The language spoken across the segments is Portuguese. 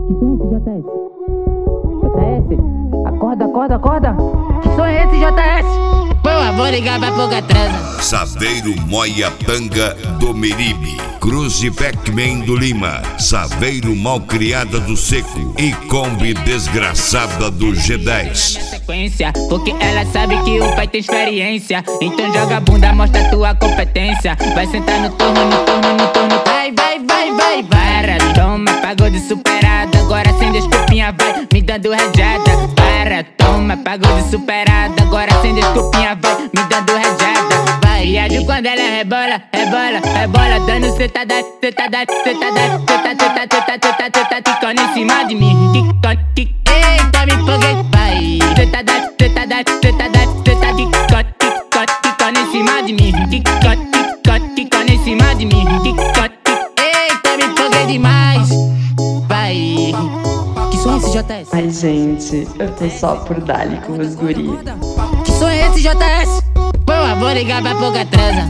Que som é esse, JS? JS? Acorda, acorda, acorda! Que som é esse, JS? Pô, vou ligar pra pouca transa. Saveiro Moiapanga do Meribe, Cruze Pac-Man do Lima, Saveiro Malcriada do Seco e Kombi Desgraçada do G10. Sequência, porque ela sabe que o pai tem experiência. Então joga a bunda, mostra tua competência. Vai sentar no turno, no turno, no turno. Vai, vai, vai, vai, vai. Toma, pagou de superada. Agora sem desculpinha vai me dando rajada. Para, toma, pagou de superada. Agora sem desculpinha vai me dando rajada. Vai, viajo quando ela rebola, rebola, rebola. Dando cetada, cetada, cetada, cetada, cetada, cetada, cetada. Ticando em cima de mim. Eita, me empolguei, vai. Cetada, cetada, cetada, cetada. Ticando em cima de mim. Ticando em cima de mim. Eita, me empolguei demais. Vai. Que som é esse, JS? Ai, gente, eu tô só por dali com os guri. Que som é esse, JS? Pô, vou ligar pra pouca transa.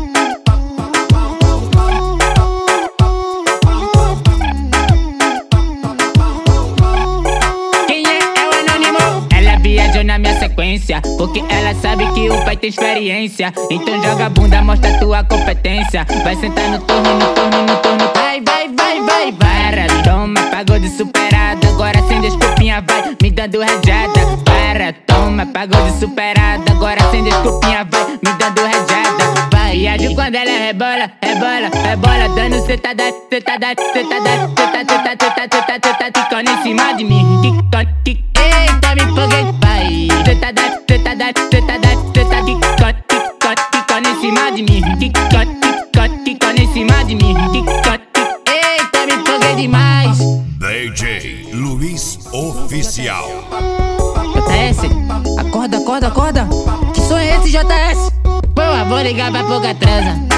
Quem é? É o anônimo. Ela viajou na minha sequência, porque ela sabe que o pai tem experiência. Então joga a bunda, mostra tua competência. Vai sentar no turno, no turno, no turno. Vai, vai, vai, vai, vai. Toma, pagou de superada. Agora sem desculpinha vai me dando rajada. Para, toma, pagou de superada. Agora sem desculpinha vai me dando rajada. Vai, viajo quando ela rebola, rebola, rebola. Dando cetada, cetada, cetada, cetada, cetada, cetada, cetada. Ticando em cima de mim. Eita, me empolguei, vai. Cetada, cetada, cetada, cetada. Ticando em cima de mim. Ticando em cima de mim. Eita, me empolguei demais. DJ Luiz Oficial. JS? Acorda, acorda, acorda! Que som é esse, JS? Pô, vou ligar pra pouca transa.